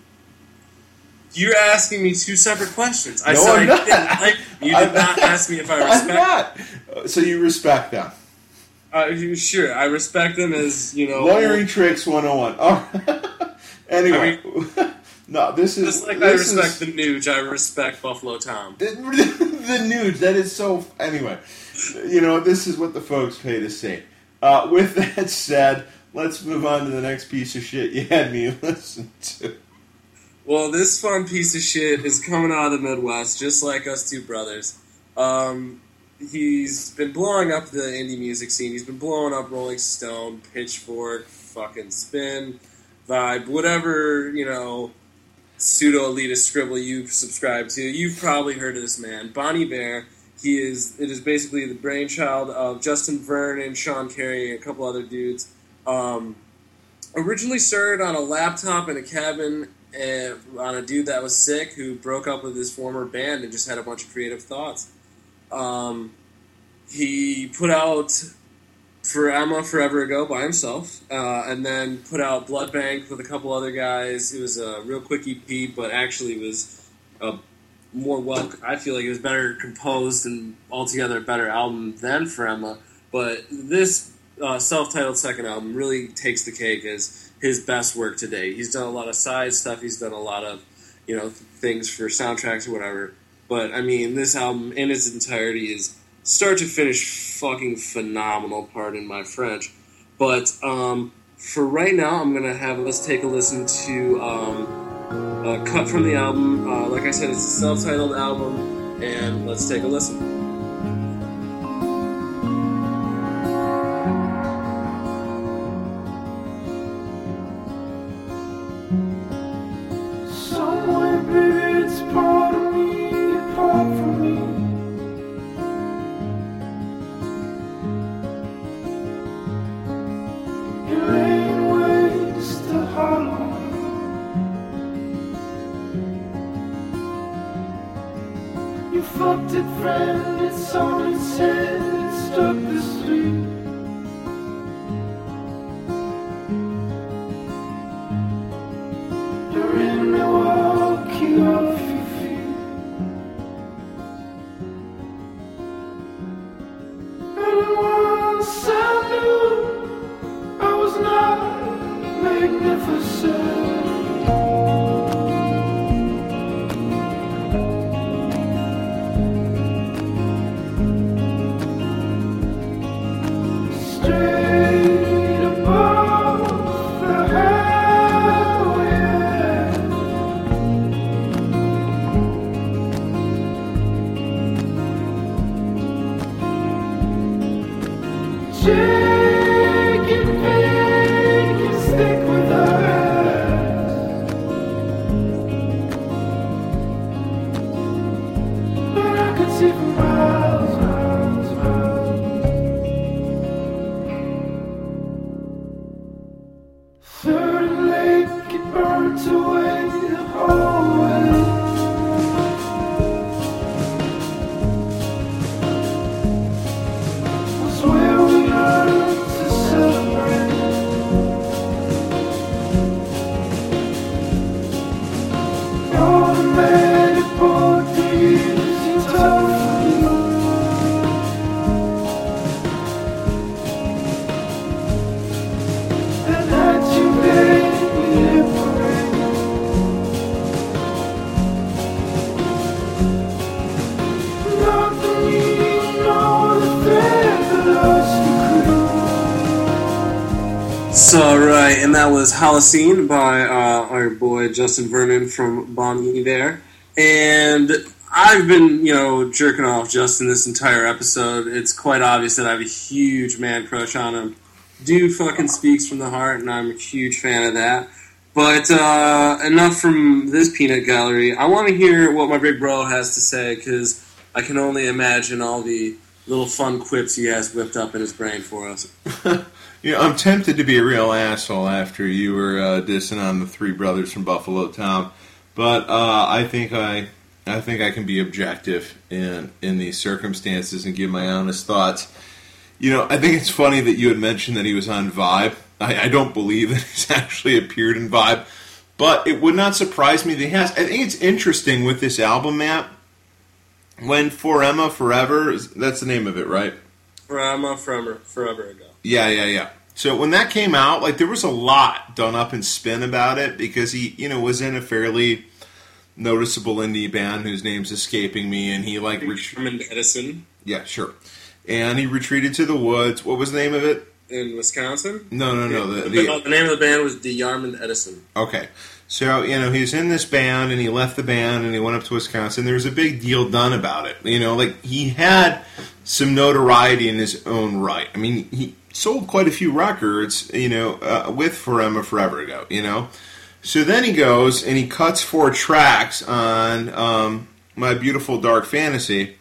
You're asking me two separate questions. I No, said I'm I not. didn't like. You I'm did not not. ask me if I I'm respect. not. So you respect them. Uh, you- sure, I respect them as you know. Lawyering tricks one oh one. Oh. Anyway, no, this is Just like I this respect is, the Nuge, I respect Buffalo Tom. the, the news. That is so. Anyway, you know this is what the folks pay to see. Uh, with that said, let's move on to the next piece of shit you had me listen to. Well, this fun piece of shit is coming out of the Midwest, just like us two brothers. Um, he's been blowing up the indie music scene. He's been blowing up Rolling Stone, Pitchfork, fucking Spin, Vibe, whatever, you know, pseudo-elitist scribble you subscribe to. You've probably heard of this man. Bon Iver. He is, it is basically the brainchild of Justin Vernon, Sean Carey, and a couple other dudes. Um, originally started on a laptop in a cabin and on a dude that was sick who broke up with his former band and just had a bunch of creative thoughts. Um, he put out For Emma forever ago by himself, uh, and then put out Blood Bank with a couple other guys. It was a real quick E P, but actually was a more well. I feel like it was better composed and altogether a better album than For Emma. But this uh, self-titled second album really takes the cake as his best work to date. He's done a lot of side stuff. He's done a lot of, you know, things for soundtracks or whatever. But, I mean, this album in its entirety is start to finish fucking phenomenal, pardon my French. But um, for right now, I'm going to have us take a listen to um, a cut from the album. Uh, like I said, it's a self-titled album, and let's take a listen. Somewhere, baby, it's part of me, apart from me. It ain't waste to hollow. You fucked it, friend, it's on its head, it's stuck to sleep. You're in Milwaukee off your feet. And once I knew I was not magnificent. That's all right, and that was Holocene by uh, our boy Justin Vernon from Bon Iver. And I've been, you know, jerking off Justin this entire episode. It's quite obvious that I have a huge man crush on him. Dude fucking speaks from the heart, and I'm a huge fan of that. But uh, enough from this peanut gallery. I want to hear what my big bro has to say, because I can only imagine all the little fun quips he has whipped up in his brain for us. You know, I'm tempted to be a real asshole after you were uh, dissing on the three brothers from Buffalo Tom, but uh, I think I, I think I can be objective in in these circumstances and give my honest thoughts. You know, I think it's funny that you had mentioned that he was on Vibe. I, I don't believe that he's actually appeared in Vibe, but it would not surprise me that he has. I think it's interesting with this album, Matt. When For Emma Forever, that's the name of it, right? For Emma Forever, forever ago. Yeah, yeah, yeah. So when that came out, like, there was a lot done up in spin about it because he, you know, was in a fairly noticeable indie band whose name's escaping me, and he, like... Sherman Edison. Yeah, sure. And he retreated to the woods. What was the name of it? In Wisconsin? No, no, no. The, the, the, the name of the band was the Yarmond Edison. Okay. So, you know, he's in this band, and he left the band, and he went up to Wisconsin. There was a big deal done about it. You know, like, he had some notoriety in his own right. I mean, he sold quite a few records, you know, uh, with For Emma Forever Ago, you know. So then he goes, and he cuts four tracks on um, My Beautiful Dark Fantasy,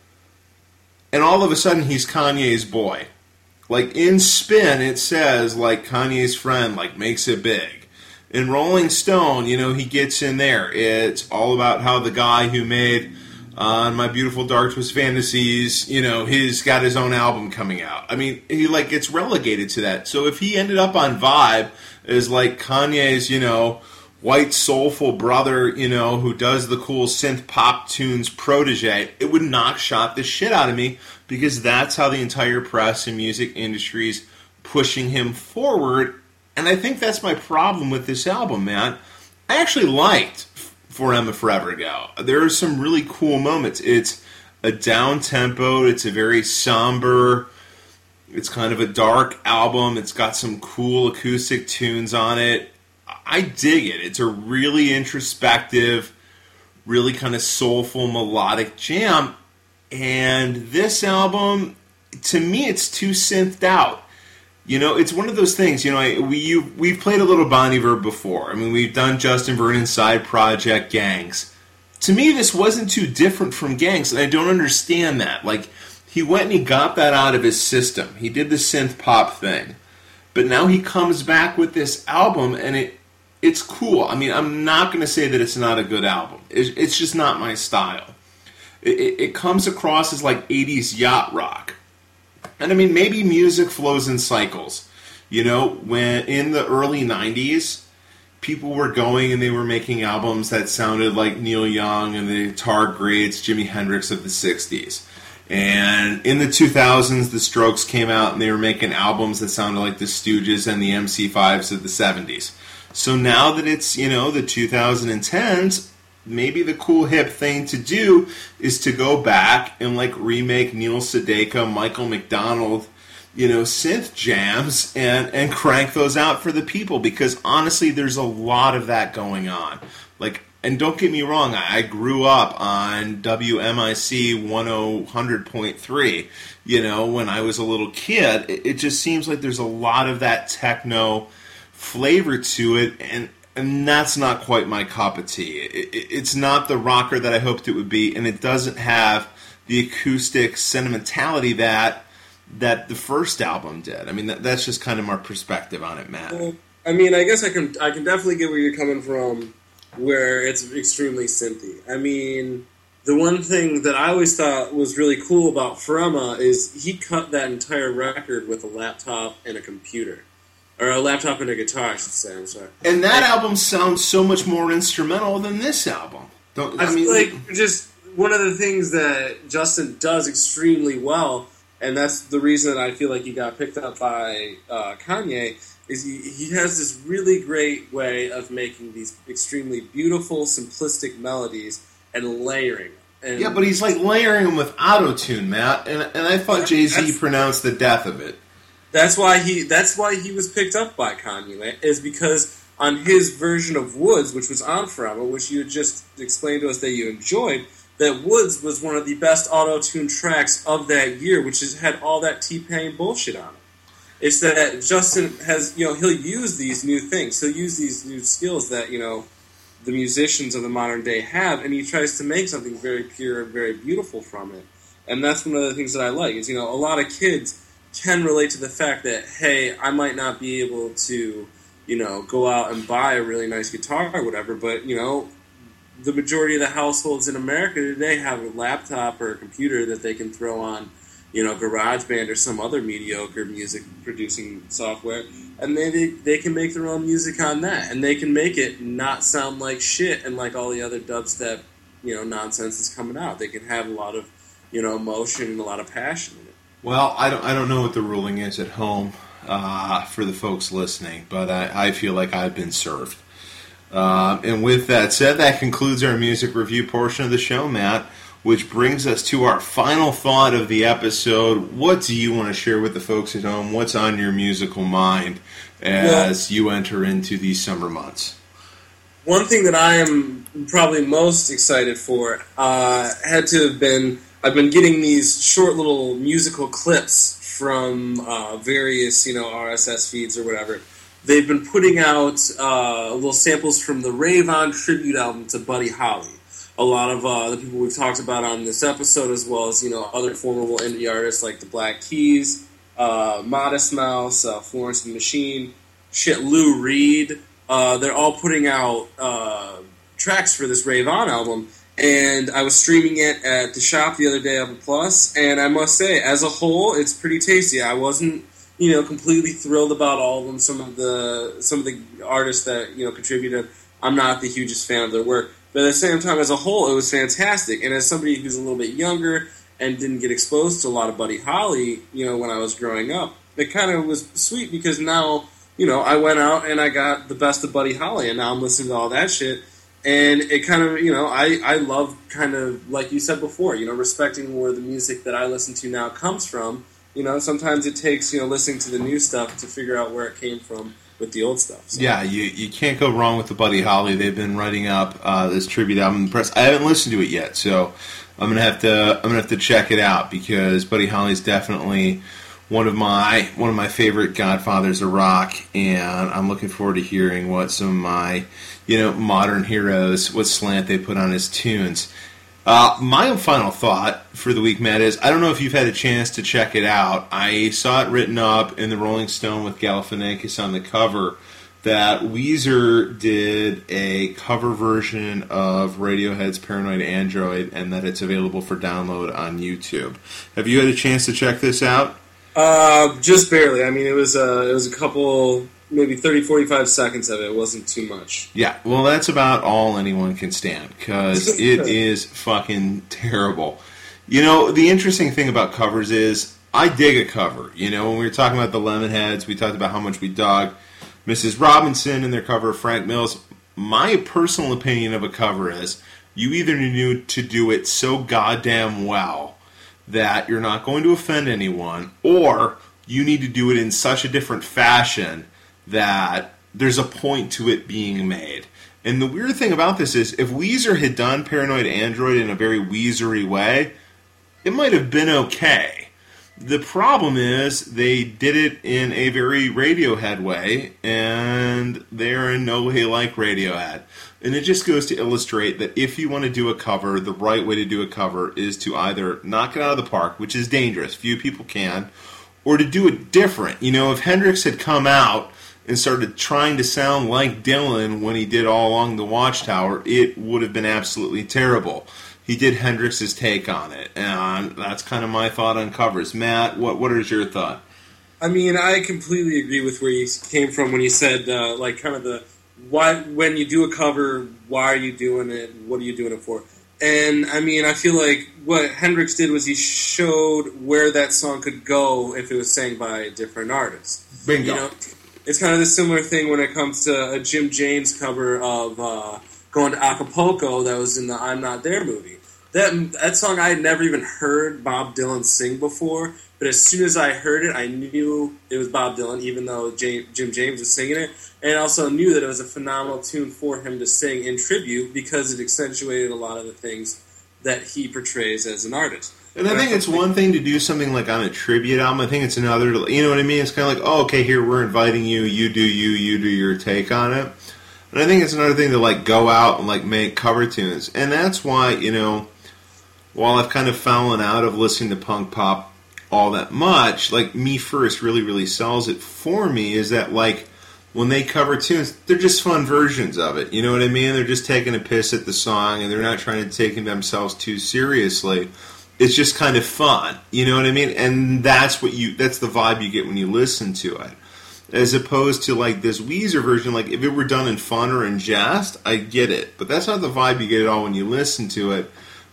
and all of a sudden he's Kanye's boy. Like, in Spin, it says, like, Kanye's friend, like, makes it big. In Rolling Stone, you know, he gets in there. It's all about how the guy who made uh, My Beautiful Dark Twisted Fantasies, you know, he's got his own album coming out. I mean, he, like, gets relegated to that. So if he ended up on Vibe as, like, Kanye's, you know, white, soulful brother, you know, who does the cool synth pop tunes protege, it would knock shot the shit out of me because that's how the entire press and music industry is pushing him forward. And I think that's my problem with this album, man. I actually liked For Emma Forever Ago. There are some really cool moments. It's a down-tempo, it's a very somber, it's kind of a dark album. It's got some cool acoustic tunes on it. I dig it. It's a really introspective, really kind of soulful, melodic jam. And this album, to me, it's too synthed out. You know, it's one of those things, you know, I, we, you, we've played a little Bon Iver before. I mean, we've done Justin Vernon's side project, Gangs. To me, this wasn't too different from Gangs, and I don't understand that. Like, he went and he got that out of his system. He did the synth pop thing. But now he comes back with this album, and it it's cool. I mean, I'm not going to say that it's not a good album. It, it's just not my style. It, it, it comes across as like eighties yacht rock. And I mean, maybe music flows in cycles. You know, when in the early nineties, people were going and they were making albums that sounded like Neil Young and the Tar Greats, Jimi Hendrix of the sixties. And in the two thousands, the Strokes came out and they were making albums that sounded like the Stooges and the M C fives of the seventies. So now that it's, you know, the twenty tens, maybe the cool hip thing to do is to go back and like remake Neil Sedaka, Michael McDonald, you know, synth jams and, and crank those out for the people, because honestly, there's a lot of that going on. Like, and don't get me wrong, I, I grew up on W M I C one hundred point three, you know, when I was a little kid. It, it just seems like there's a lot of that techno flavor to it, and And that's not quite my cup of tea. It, it, it's not the rocker that I hoped it would be, and it doesn't have the acoustic sentimentality that that the first album did. I mean, that, that's just kind of my perspective on it, Matt. Well, I mean, I guess I can I can definitely get where you're coming from, where it's extremely synthy. I mean, the one thing that I always thought was really cool about Frema is he cut that entire record with a laptop and a computer. Or a laptop and a guitar, I should say. I'm sorry. And that I, album sounds so much more instrumental than this album. Don't, I, I mean, feel like just one of the things that Justin does extremely well, and that's the reason that I feel like he got picked up by uh, Kanye, is he, he has this really great way of making these extremely beautiful, simplistic melodies and layering. And yeah, but he's like layering them with auto-tune, Matt. And, and I thought Jay-Z pronounced the death of it. That's why he. That's why he was picked up by Kanye. Is because on his version of Woods, which was on Forever, which you had just explained to us that you enjoyed, that Woods was one of the best auto-tune tracks of that year, which has had all that T-Pain bullshit on it. It's that Justin has, you know, he'll use these new things. He'll use these new skills that, you know, the musicians of the modern day have, and he tries to make something very pure and very beautiful from it. And that's one of the things that I like, is, you know, a lot of kids can relate to the fact that, hey, I might not be able to, you know, go out and buy a really nice guitar or whatever, but, you know, the majority of the households in America today have a laptop or a computer that they can throw on, you know, GarageBand or some other mediocre music producing software, and they they can make their own music on that, and they can make it not sound like shit and like all the other dubstep, you know, nonsense that's coming out. They can have a lot of, you know, emotion and a lot of passion in it. Well, I don't I don't know what the ruling is at home uh, for the folks listening, but I, I feel like I've been served. Uh, and with that said, that concludes our music review portion of the show, Matt, which brings us to our final thought of the episode. What do you want to share with the folks at home? What's on your musical mind as well, you enter into these summer months? One thing that I am probably most excited for uh, had to have been, I've been getting these short little musical clips from uh, various, you know, R S S feeds or whatever. They've been putting out uh, little samples from the Rave On tribute album to Buddy Holly. A lot of uh, the people we've talked about on this episode, as well as, you know, other formidable indie artists like the Black Keys, uh, Modest Mouse, uh, Florence and the Machine, shit, Lou Reed. Uh, they're all putting out uh, tracks for this Rave On album, and I was streaming it at the shop the other day up at Plus, and I must say, as a whole, it's pretty tasty. I wasn't, you know, completely thrilled about all of them. Some of the some of the artists that, you know, contributed, I'm not the hugest fan of their work. But at the same time, as a whole, it was fantastic. And as somebody who's a little bit younger and didn't get exposed to a lot of Buddy Holly, you know, when I was growing up, it kind of was sweet because now, you know, I went out and I got the best of Buddy Holly, and now I'm listening to all that shit. And it kind of, you know, I, I love kind of, like you said before, you know, respecting where the music that I listen to now comes from. You know, sometimes it takes, you know, listening to the new stuff to figure out where it came from with the old stuff. So. Yeah, you you can't go wrong with the Buddy Holly. They've been writing up uh, this tribute album in the press. I haven't listened to it yet, so I'm gonna have to I'm gonna have to check it out because Buddy Holly's definitely one of my one of my favorite godfathers of rock, and I'm looking forward to hearing what some of my, you know, modern heroes, what slant they put on his tunes. Uh, my final thought for the week, Matt, is I don't know if you've had a chance to check it out. I saw it written up in the Rolling Stone with Galifianakis on the cover that Weezer did a cover version of Radiohead's Paranoid Android and that it's available for download on YouTube. Have you had a chance to check this out? Uh, just barely. I mean, it was uh, it was a couple, maybe thirty, forty-five seconds of it. It wasn't too much. Yeah, well, that's about all anyone can stand, because it is fucking terrible. You know, the interesting thing about covers is, I dig a cover. You know, when we were talking about the Lemonheads, we talked about how much we dog Missus Robinson and their cover of Frank Mills. My personal opinion of a cover is, you either need to do it so goddamn well that you're not going to offend anyone, or you need to do it in such a different fashion that there's a point to it being made. And the weird thing about this is, if Weezer had done Paranoid Android in a very Weezery way, it might have been okay. The problem is, they did it in a very Radiohead way, and they're in no way like Radiohead. And it just goes to illustrate that if you want to do a cover, the right way to do a cover is to either knock it out of the park, which is dangerous, few people can, or to do it different. You know, if Hendrix had come out and started trying to sound like Dylan when he did All Along the Watchtower, it would have been absolutely terrible. He did Hendrix's take on it, and that's kind of my thought on covers. Matt, what what is your thought? I mean, I completely agree with where you came from when you said, uh, like, kind of the, why when you do a cover, why are you doing it, what are you doing it for? And, I mean, I feel like what Hendrix did was he showed where that song could go if it was sang by a different artist. Bingo. You know, it's kind of the similar thing when it comes to a Jim James cover of uh, Going to Acapulco that was in the I'm Not There movie. that that song I had never even heard Bob Dylan sing before, but as soon as I heard it, I knew it was Bob Dylan, even though James, Jim James was singing it, and I also knew that it was a phenomenal tune for him to sing in tribute because it accentuated a lot of the things that he portrays as an artist. And I think it's one thing to do something like on a tribute album. I think it's another, to, you know what I mean? It's kind of like, oh, okay, here, we're inviting you, you do you, you do your take on it. And I think it's another thing to, like, go out and, like, make cover tunes. And that's why, you know, while I've kind of fallen out of listening to punk pop all that much, like, Me First really, really sells it for me, is that, like, when they cover tunes, they're just fun versions of it. You know what I mean? They're just taking a piss at the song, and they're not trying to take themselves too seriously. It's just kind of fun. You know what I mean? And that's what you, that's the vibe you get when you listen to it. As opposed to, like, this Weezer version, like, if it were done in fun or in jest, I get it. But that's not the vibe you get at all when you listen to it.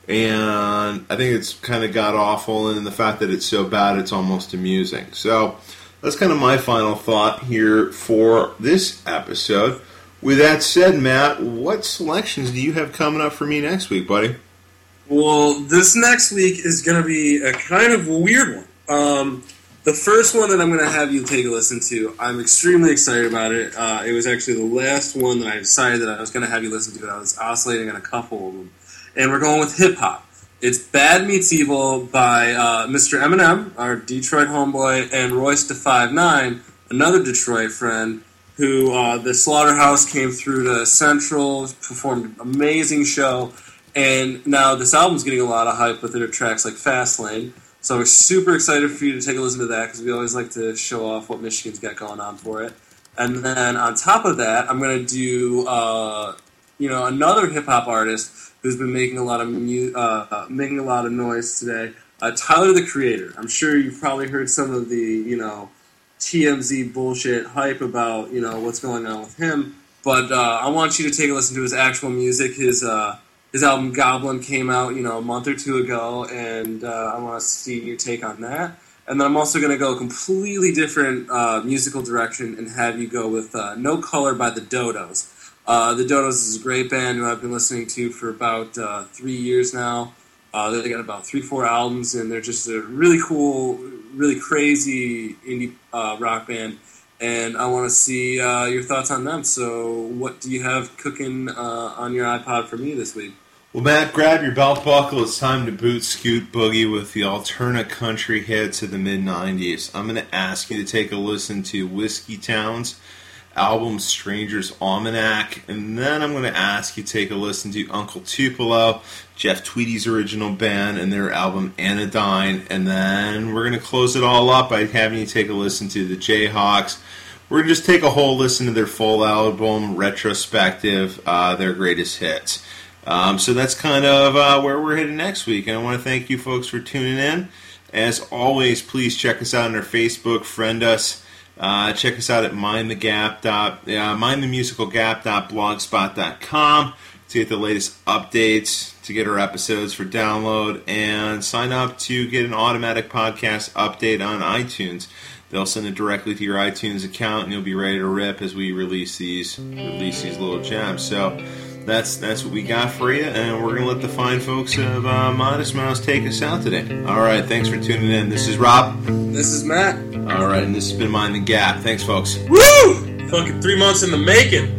And I think it's kind of god-awful, and the fact that it's so bad, it's almost amusing. So that's kind of my final thought here for this episode. With that said, Matt, what selections do you have coming up for me next week, buddy? Well, this next week is going to be a kind of weird one. Um, the first one that I'm going to have you take a listen to, I'm extremely excited about it. Uh, it was actually the last one that I decided that I was going to have you listen to. I was oscillating on a couple of them. And we're going with hip-hop. It's Bad Meets Evil by uh, Mister Eminem, our Detroit homeboy, and Royce da five nine, another Detroit friend, who uh, the Slaughterhouse came through to Central, performed an amazing show. And now this album's getting a lot of hype with their tracks like Fastlane. So we're super excited for you to take a listen to that because we always like to show off what Michigan's got going on for it. And then on top of that, I'm going to do uh, you know another hip hop artist who's been making a lot of mu- uh, uh, making a lot of noise today. Uh, Tyler the Creator. I'm sure you've probably heard some of the you know T M Z bullshit hype about you know what's going on with him. But uh, I want you to take a listen to his actual music. His uh, His album Goblin came out, you know, a month or two ago, and uh, I want to see your take on that. And then I'm also going to go a completely different uh, musical direction and have you go with uh, No Color by the Dodos. Uh, the Dodos is a great band who I've been listening to for about uh, three years now. Uh, they got about three, four albums, and they're just a really cool, really crazy indie uh, rock band. And I want to see uh, your thoughts on them. So what do you have cooking uh, on your iPod for me this week? Well, Matt, grab your belt buckle. It's time to boot, scoot, boogie with the alternate country hits of the mid nineties. I'm going to ask you to take a listen to Whiskey Town's album Stranger's Almanac, and then I'm going to ask you to take a listen to Uncle Tupelo, Jeff Tweedy's original band, and their album Anodyne, and then we're going to close it all up by having you take a listen to the Jayhawks. We're going to just take a whole listen to their full album, retrospective, uh, their greatest hits. Um, so that's kind of uh, where we're headed next week, and I want to thank you folks for tuning in. As always, please check us out on our Facebook, friend us, uh, check us out at mindthegap dot uh, mindthemusicalgap dot blogspot dot com to get the latest updates, to get our episodes for download, and sign up to get an automatic podcast update on iTunes. They'll send it directly to your iTunes account, and you'll be ready to rip as we release these release these little gems. So that's that's what we got for you, and we're gonna let the fine folks of uh, Modest Mouse take us out today. All right, thanks for tuning in. This is Rob. This is Matt. All right, and this has been Mind the Gap. Thanks, folks. Woo! Fucking three months in the making.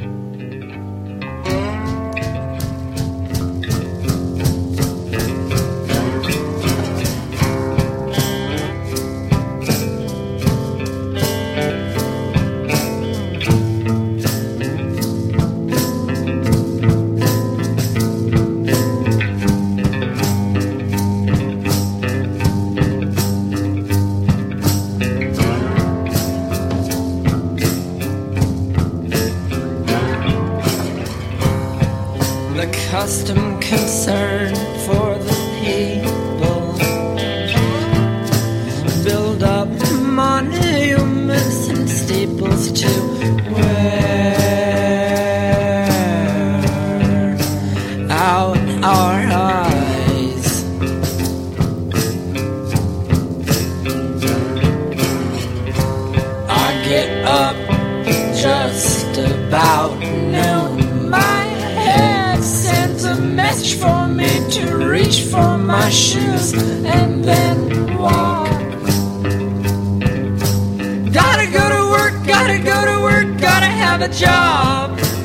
Custom concern for the people, build up monuments and steeples to wear out our eyes. I get up just about noon. My head sends a message for me to read. reach for my shoes and then walk. Gotta go to work, gotta go to work, gotta have a job.